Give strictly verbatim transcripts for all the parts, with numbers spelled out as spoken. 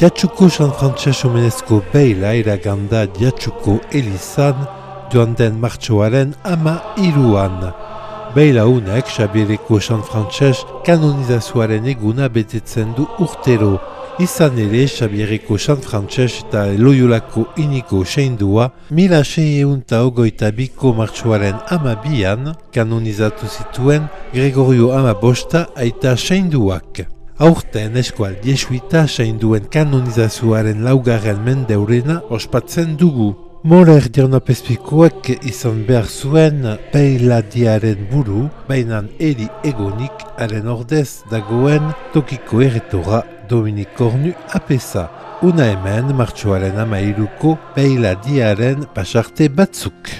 Jatsuko San Frantses omenezko beila iraganda Jatsuko elizan joan den martxoaren ama hiruan. Beila unek Xabiereko San Frantses kanonizazioaren eguna betetzen du urtero. Izan ere, Xabiereko San Frantses eta Loiolako Inigo seindua mila seiehun eta hogeita biko martxoaren amabian kanonizatu zituen Gregorio Amabosta aita seinduak. Aurten eskual jesuita seinduen kanonizazioaren laugarren mendeurrena ospatzen dugu. Morer diernapezpikoak izan behar zuen beiladiaren buru, bainan eri egonik haren ordez dagoen tokiko erretora Dominik Kornu apesa. Una hemen martxoaren amairuko beiladiaren pasarte batzuk.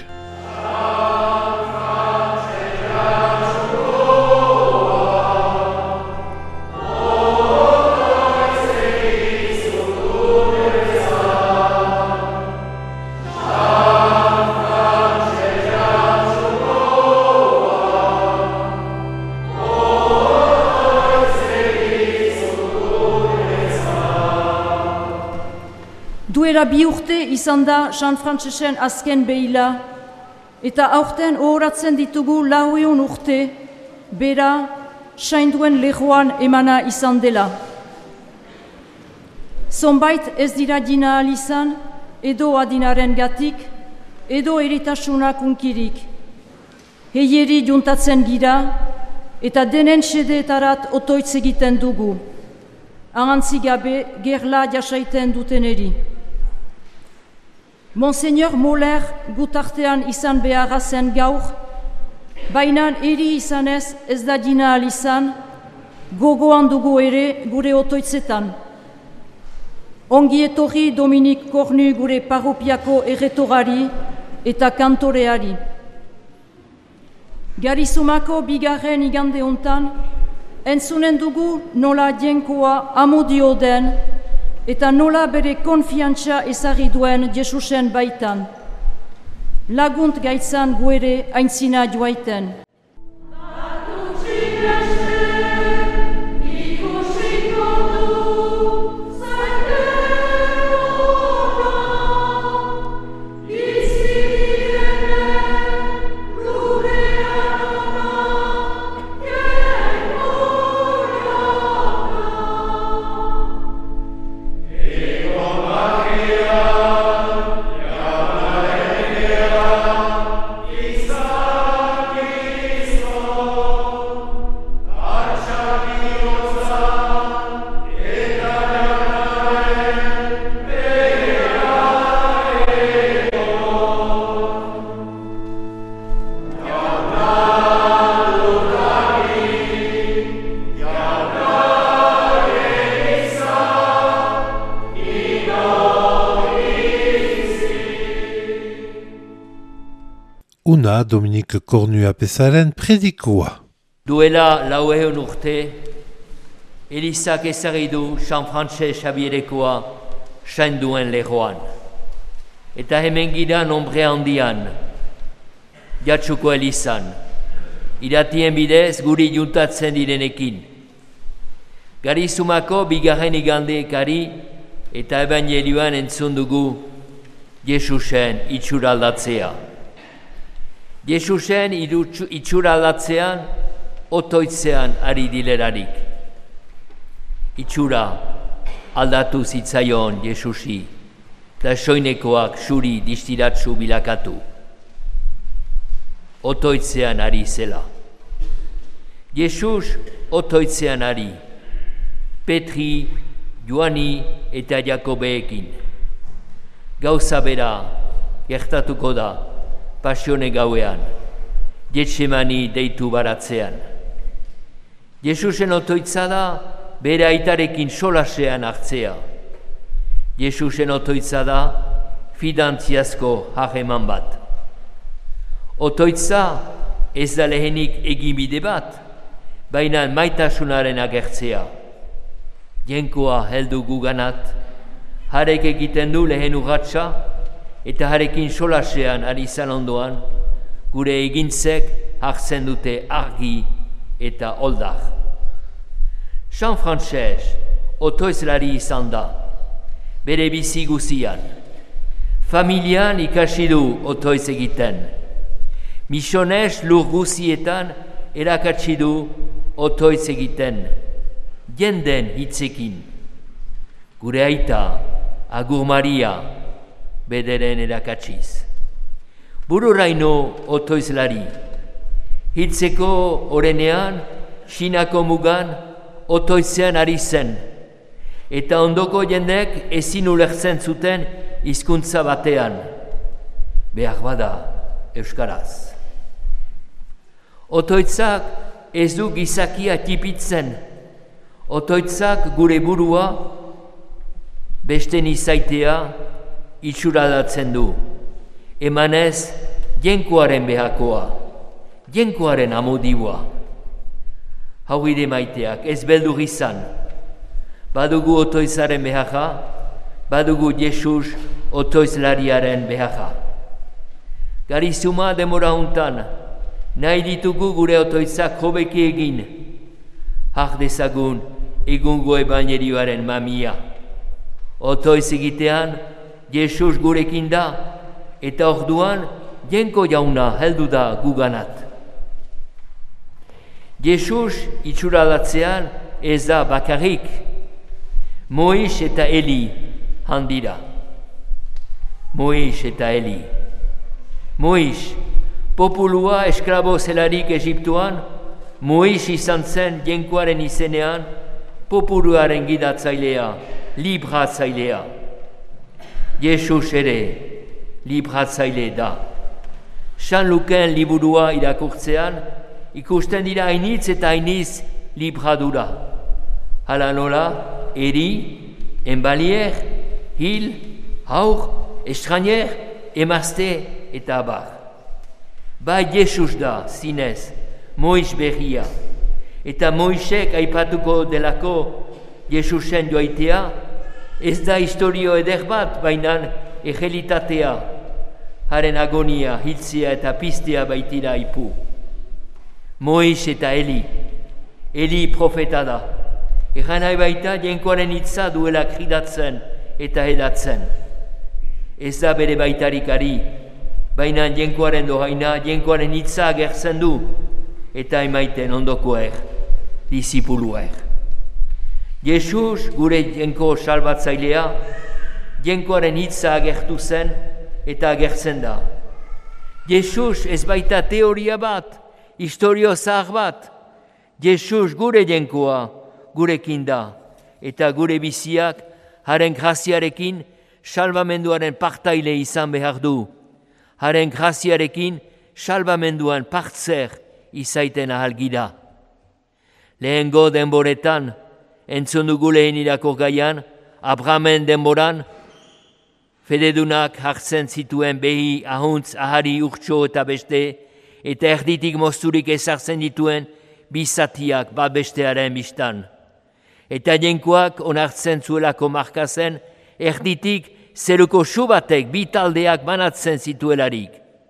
Duela bi urte izan da San Frantsesen azken beila, eta aurten ohoratzen ditugu laueun urte, bera sainduen lehoan emana izan dela. Zonbait ez dira dina ahal izan, edo adinaren gatik, edo eritasunak unkirik. Heieri juntatzen gira, eta denen sedeetarat otoitz egiten dugu. Ahantzi gabe gerla jasaiten duteneri. Monseigneur Moller gutartean izan beharra zen gaur, baina eri izanez ez da dina ahal izan, gogoan dugu ere gure otoitzetan. Ongi etorri Dominik Kornu gure parropiako erretorari eta kantoreari. Garizumako bigarren igande hontan, entzunen dugu nola jenkoa amodio den, eta nola bere konfiantza ezarri duen Jesusen baitan. Lagunt gaitzan guere aintzina joaiten. Una Dominik Kornu apesaren predikoa. Duela laueun urte, Elizak ezarri du San Frantses Xabierekoa sainduen lehoan. Eta hemen gira nombre handian, Jatsuko Elizan, iratien bidez guri juntatzen direnekin. Garizumako bigarren igandekari eta ebangelioan entzun dugu Jesusen itxuraldatzea. Jesusen itxuraldatzean otoitzean ari dilerarik. Itxura aldatu zitzaion Jesusi, eta soinekoak suri distiratsu bilakatu. Otoitzean ari zela. Jesus otoitzean ari, Petri, Joani eta Jakobeekin. Gauza bera gertatuko da, pasione gauean, Getsemani deitu baratzean. Jesusen otoitza da, bere aitarekin solasean hartzea. Jesusen otoitza da, fidantziazko hageman bat. Otoitza ez da lehenik egibide bat, baina maitasunaren agertzea. Jenkoa heldu guganat, harek egiten du lehen urratsa, eta harekin solasean ari izan ondoan, gure egintzek hartzen dute argi eta oldar. San Frantses otoizlari izan da, bere bizi guzian. Familian ikasi du otoiz egiten. Misionez lur guzietan erakatsi du otoiz egiten. Jenden hitzekin. Gure aita, Agur Maria, bederen erakatsiz. Bururaino otoizlari. Hitzeko orenean, Sinako mugan, otoizean ari zen. Eta ondoko jendek ezin ulertzen zuten hizkuntza batean. Behar bada, euskaraz. Otoitzak ez du gizakia tipitzen. Otoitzak gure burua, besten izaitea, itxuradatzen du. Emanez, jenkoaren behakoa, jenkoaren amodibua. Hau ide maiteak, ez beldur izan. Badugu otoizaren behaja, badugu Jesus otoizlariaren behaja. Garizuma demora hontan, nahi ditugu gure otoizak hobeki egin. Hak dezagun egungo ebangerioaren mamia. Otoiz egitean, Jesus gurekin da, eta orduan, jenko jauna heldu da guganat. Jesus itxuralatzean ez da bakarrik, Mois eta Eli handira. Mois eta Eli. Mois, populua esklabo zelarik Egiptuan, Mois izan zen jenkoaren izenean, populuaren gidatzailea, libratzailea. Jesus ere libratzaile da. San Luken liburua irakurtzean, ikusten dira hainitz eta hainiz libradura. Hala nola, eri, enbalier, hil, haur, estranger, emazte eta abar. Bai Jesus da, zinez, Mois berria. Eta Moisek aipatuko delako Jesusen joaitea, ez da historio eder bat, bainan egelitatea, haren agonia, hiltzea eta piztea baitira ipu. Mois eta Eli, Eli profeta da. Egan nahi baita jenkoaren hitza duela kridatzen eta edatzen. Ez da bere baitarik ari, baina jenkoaren dohaina, jenkoaren hitza agertzen du, eta emaiten ondokoer, disipuluer. Jesus, gure jenko salbatzailea, jenkoaren hitza agertu zen eta agertzen da. Jesus ez baita teoria bat, historio zahar bat. Jesus gure jenkoa, gurekin da, eta gure biziak haren graziarekin salbamenduaren partaile izan behar du. Haren graziarekin salbamenduan partzer izaiten ahalgira. Lehengo denboretan, entzun dugu lehen irakor gaian, Abrahamen denboran, fededunak hartzen zituen behi, ahuntz, ahari, urtso eta beste, eta erditik mozturik ezartzen dituen bizatiak bat bestearen biztan. Eta jenkoak onartzen zuelako markazen, erditik zeruko subatek bi taldeak banatzen zituelarik.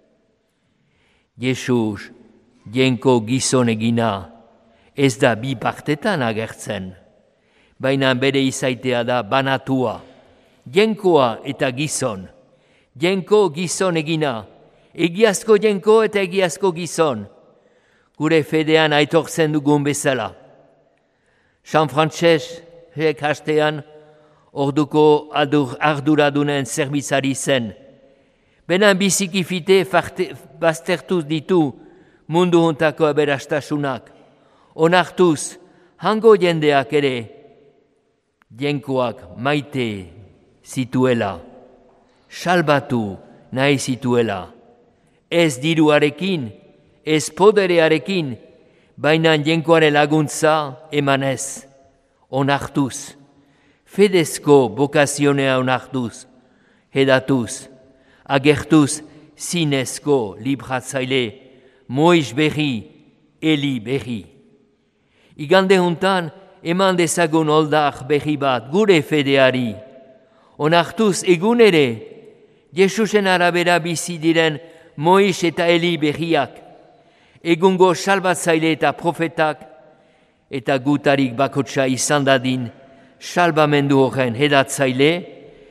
Jesus, jenko gizon egina, ez da bi partetan agertzen, baina bere izaitea da banatua, jenkoa eta gizon, jenko gizon egina, egiazko jenko eta egiazko gizon, gure fedean aitortzen dugun bezala. San Frantzesek hastean orduko arduradunen zerbitzari zen. Benan biziki fite baztertuz ditu mundu hontako aberastasunak. Onartuz, hango jendeak ere, jenkoak maite zituela, salbatu nahi zituela. Ez diruarekin, ez poderearekin, baina jenkoaren laguntza emanez, onartuz, fedezko bokazionea onartuz, hedatuz, agertuz zinezko libratzaile, Mois berri, Eli berri. Igande hontan eman dezagun oldar berri bat gure fedeari, onartuz egun ere, Jesusen arabera bizi diren Mois eta Eli berriak, egungo salbatzaile eta profetak, eta gutarik bakotsa izan dadin, salbamendu horren hedatzaile,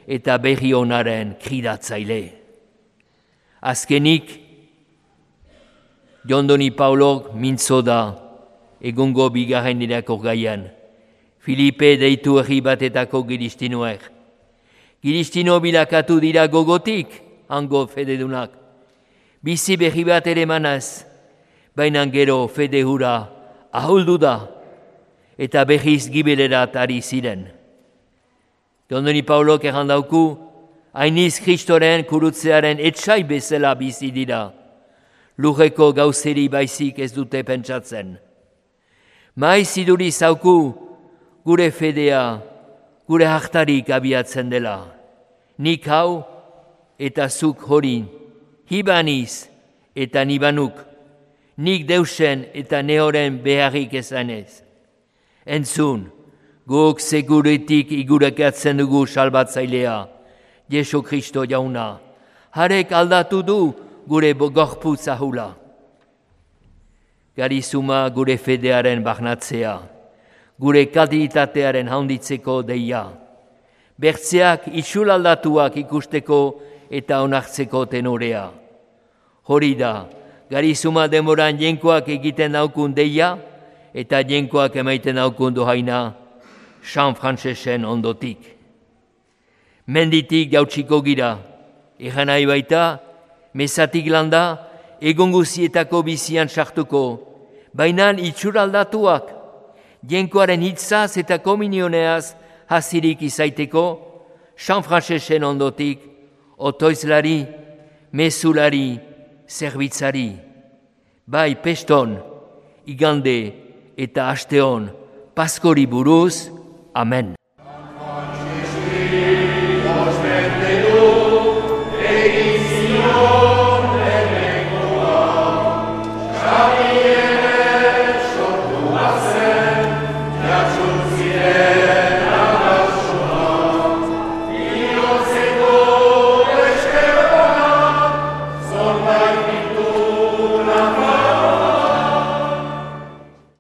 eta berri onaren kridatzaile. Azkenik, Jondoni Paulok mintzo da egungo bigarren irakurgaian. Filipe deitu herri batetako giristinoek. Giristino bilakatu dira gogotik, hango fededunak. Bizi berri bat ere manaz, baina gero fede hura ahuldu da, eta berriz gibelerat ari ziren. Jondoni Paulok errandauku, hainiz Kristoren kurutzearen etxai bezala bizi dira. Lurreko gauzeri baizik ez dute pentsatzen. Maiz iduri zauku gure fedea, gure hartarik abiatzen dela. Nik hau eta zuk hori, hibaniz eta nibanuk, nik deusen eta nehoren beharrik ezanez. Entzun, guk seguretik igurekatzen dugu salbatzailea, Jesu Kristo jauna. Harek aldatu du gure gorputz ahula. Garizuma gure fedearen barnatzea, gure kalitatearen handitzeko deia. Bertzeak itxul aldatuak ikusteko eta onartzeko tenorea. Hori da, garizuma demoran jenkoak egiten daukun deia eta jenkoak emaiten daukun dohaina San Francesen ondotik. Menditik jautsiko gira, egan nahi baita, mezatik landa, egon guzietako bizian sartuko, baina itxur aldatuak, jenkoaren hitzaz eta komunioneaz hazirik izaiteko, San Francesen ondotik, otoizlari, mezulari, zerbitzari, bai peston, igande eta asteon, paskori buruz, amen.